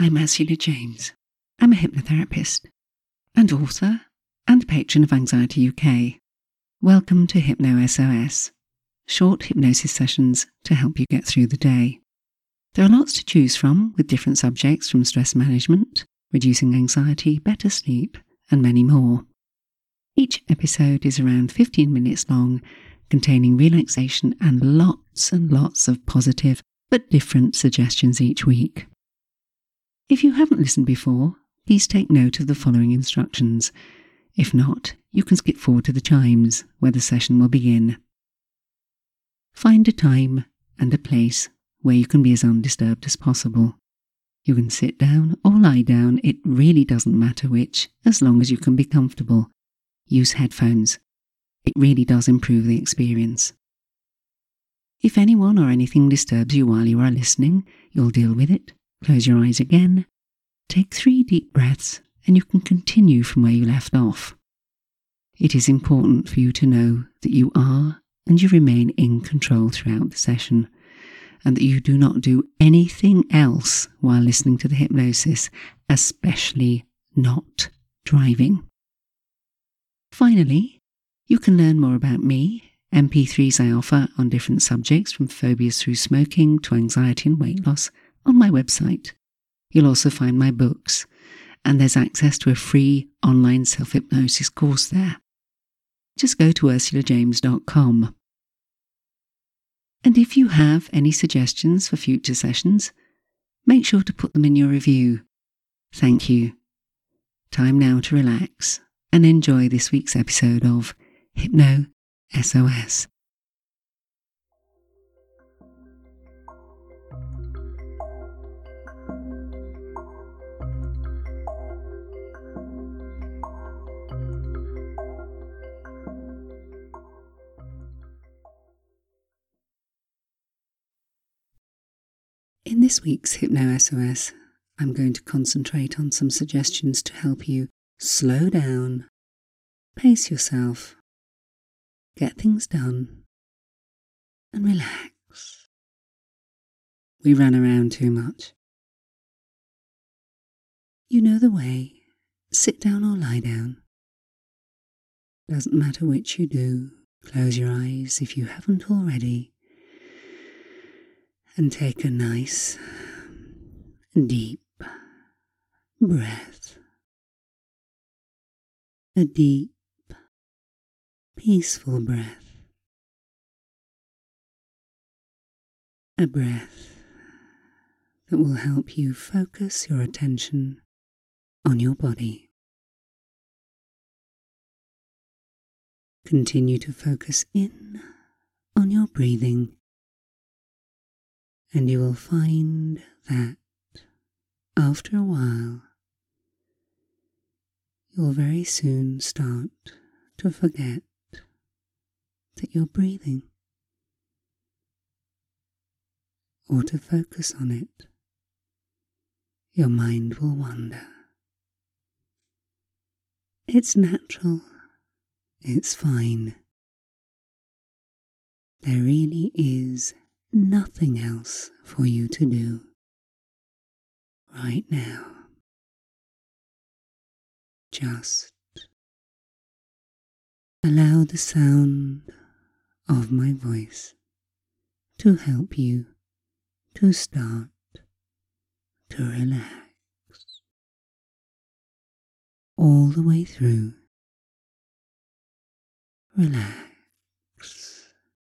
I'm Ursula James. I'm a hypnotherapist and author and patron of Anxiety UK. Welcome to Hypno SOS, short hypnosis sessions to help you get through the day. There are lots to choose from with different subjects from stress management, reducing anxiety, better sleep, and many more. Each episode is around 15 minutes long, containing relaxation and lots of positive but different suggestions each week. If you haven't listened before, please take note of the following instructions. If not, you can skip forward to the chimes where the session will begin. Find a time and a place where you can be as undisturbed as possible. You can sit down or lie down, it really doesn't matter which, as long as you can be comfortable. Use headphones. It really does improve the experience. If anyone or anything disturbs you while you are listening, you'll deal with it. Close your eyes again. Take 3 deep breaths and you can continue from where you left off. It is important for you to know that you are and you remain in control throughout the session, and that you do not do anything else while listening to the hypnosis, especially not driving. Finally, you can learn more about me, MP3s I offer on different subjects from phobias through smoking to anxiety and weight loss on my website. You'll also find my books, and there's access to a free online self-hypnosis course there. Just go to ursulajames.com. And if you have any suggestions for future sessions, make sure to put them in your review. Thank you. Time now to relax and enjoy this week's episode of Hypno SOS. In this week's Hypno SOS, I'm going to concentrate on some suggestions to help you slow down, pace yourself, get things done, and relax. We run around too much. You know the way. Sit down or lie down. Doesn't matter which you do. Close your eyes if you haven't already. And take a nice, deep breath. A deep, peaceful breath. A breath that will help you focus your attention on your body. Continue to focus in on your breathing, and you will find that after a while, you'll very soon start to forget that you're breathing, or to focus on it. Your mind will wander. It's natural. It's fine. There really is nothing else for you to do right now. Just allow the sound of my voice to help you to start to relax all the way through. Relax.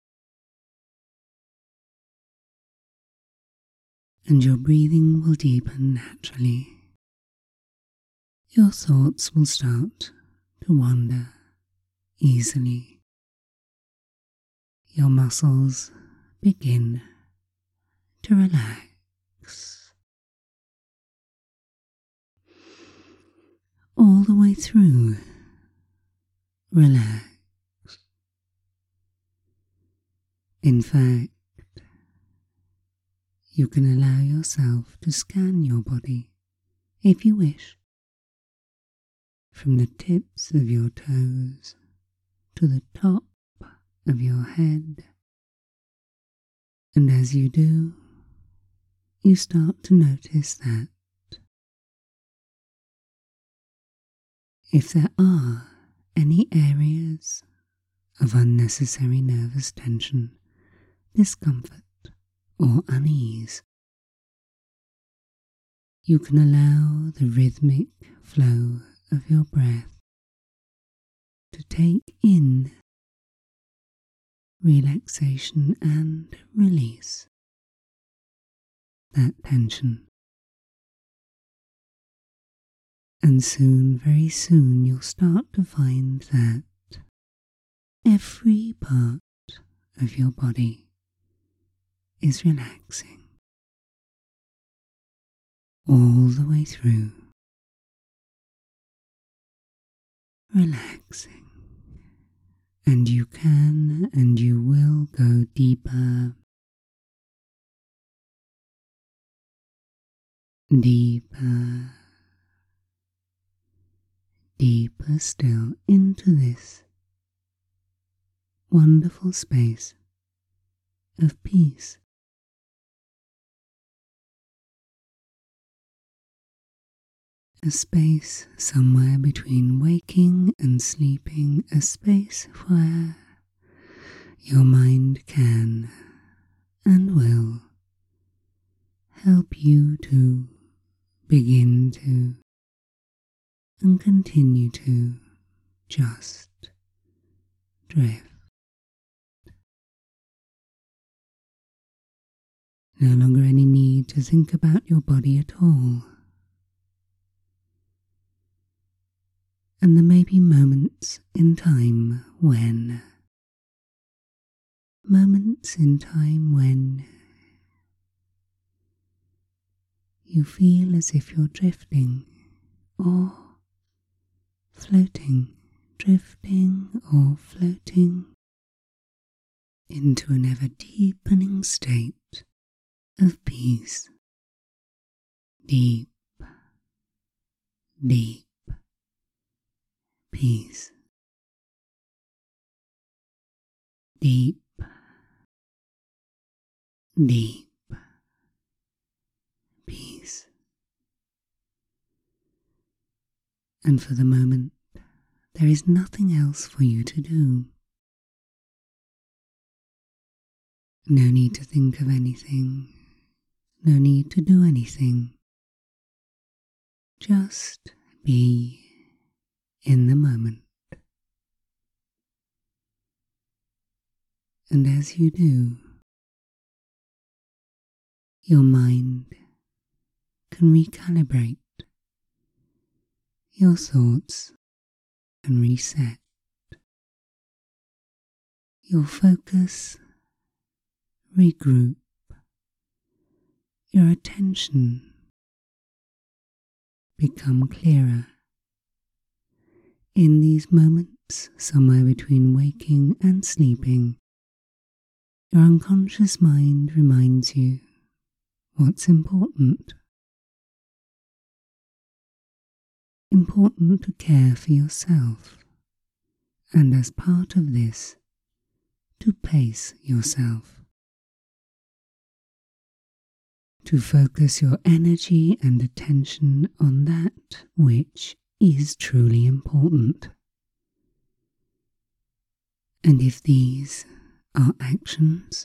And your breathing will deepen naturally. Your thoughts will start to wander easily. Your muscles begin to relax. All the way through, relax. In fact, you can allow yourself to scan your body, if you wish, from the tips of your toes to the top of your head. And as you do, you start to notice that if there are any areas of unnecessary nervous tension, discomfort, or unease, you can allow the rhythmic flow of your breath to take in relaxation and release that tension. And soon, very soon, you'll start to find that every part of your body is relaxing all the way through, relaxing, and you can and you will go deeper, deeper, deeper still into this wonderful space of peace. A space somewhere between waking and sleeping, a space where your mind can and will help you to begin to and continue to just drift. No longer any need to think about your body at all. And there may be moments in time when you feel as if you're drifting or floating, drifting or floating into an ever deepening state of peace. Deep, deep peace. Deep, deep peace. And for the moment, there is nothing else for you to do. No need to think of anything, no need to do anything. Just be in the moment. And as you do, your mind can recalibrate, your thoughts can reset, your focus regroup, your attention become clearer. In these moments, somewhere between waking and sleeping, your unconscious mind reminds you what's important. Important to care for yourself, and as part of this, to pace yourself. To focus your energy and attention on that which is truly important. And if these are actions,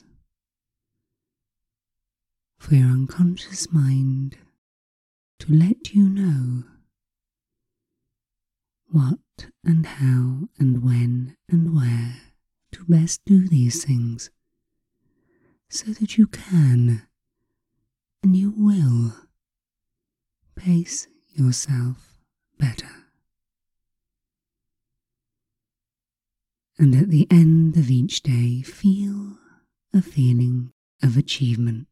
for your unconscious mind to let you know what and how and when and where to best do these things, so that you can and you will pace yourself better. And at the end of each day, feel a feeling of achievement.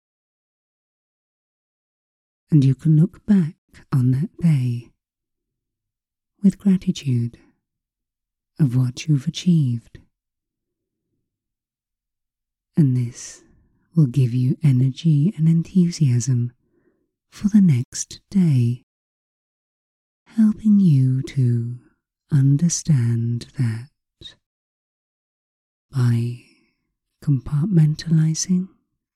And you can look back on that day with gratitude of what you've achieved. And this will give you energy and enthusiasm for the next day, helping you to understand that by compartmentalizing,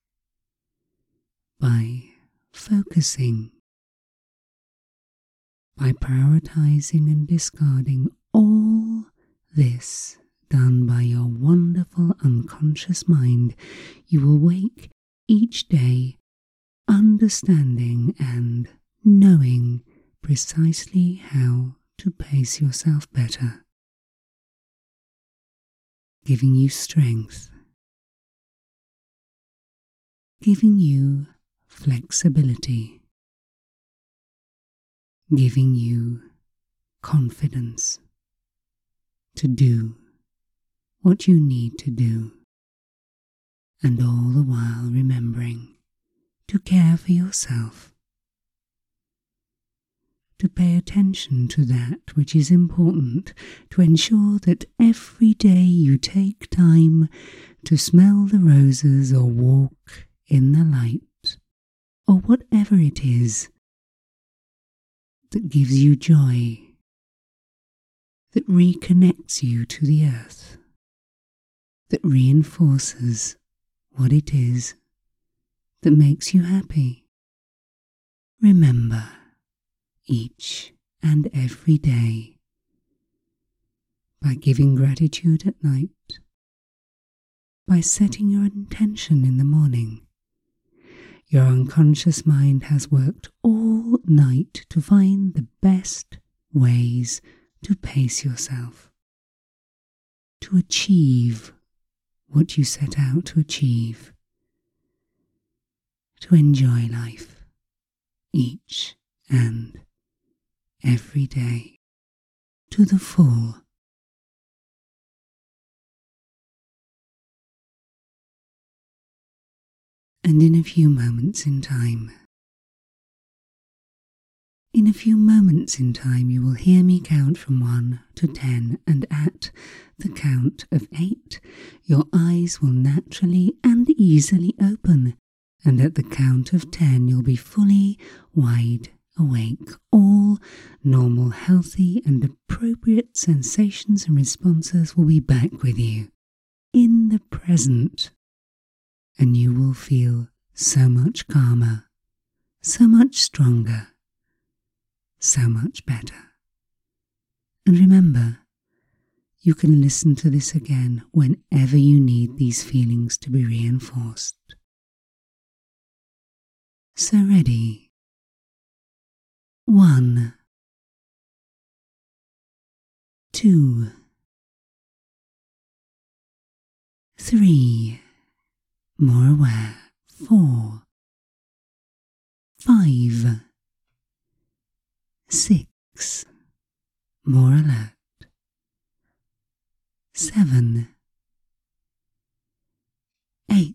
by focusing, By prioritizing and discarding all this done by your wonderful unconscious mind, you will wake each day understanding and knowing precisely how to pace yourself better, giving you strength, giving you flexibility, giving you confidence to do what you need to do, and all the while remembering to care for yourself, to pay attention to that which is important, to ensure that every day you take time to smell the roses or walk in the light, or whatever it is that gives you joy, that reconnects you to the earth, that reinforces what it is that makes you happy. Remember each and every day, by giving gratitude at night, by setting your intention in the morning. Your unconscious mind has worked all night to find the best ways to pace yourself, to achieve what you set out to achieve, to enjoy life each and every day to the full. And in a few moments in time, you will hear me count from 1 to 10, and at the count of 8, your eyes will naturally and easily open, and at the count of 10, you'll be fully wide awake. All normal, healthy, and appropriate sensations and responses will be back with you in the present, and you will feel so much calmer, so much stronger, so much better. And remember, you can listen to this again whenever you need these feelings to be reinforced. So ready? 1, 2, 3, more aware. 4, 5, 6, more alert. 7, 8,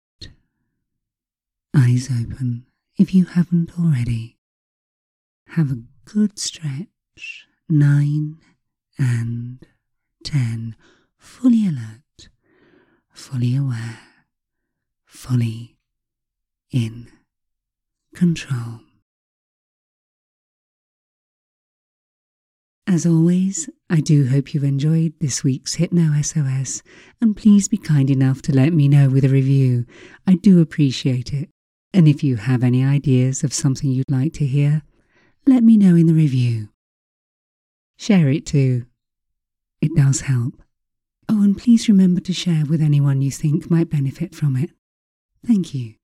eyes open if you haven't already. Have a good stretch. 9 and 10, fully alert, fully aware, fully in control. As always, I do hope you've enjoyed this week's Hypno SOS, and please be kind enough to let me know with a review. I do appreciate it. And if you have any ideas of something you'd like to hear, let me know in the review. Share it too. It does help. Oh, and please remember to share with anyone you think might benefit from it. Thank you.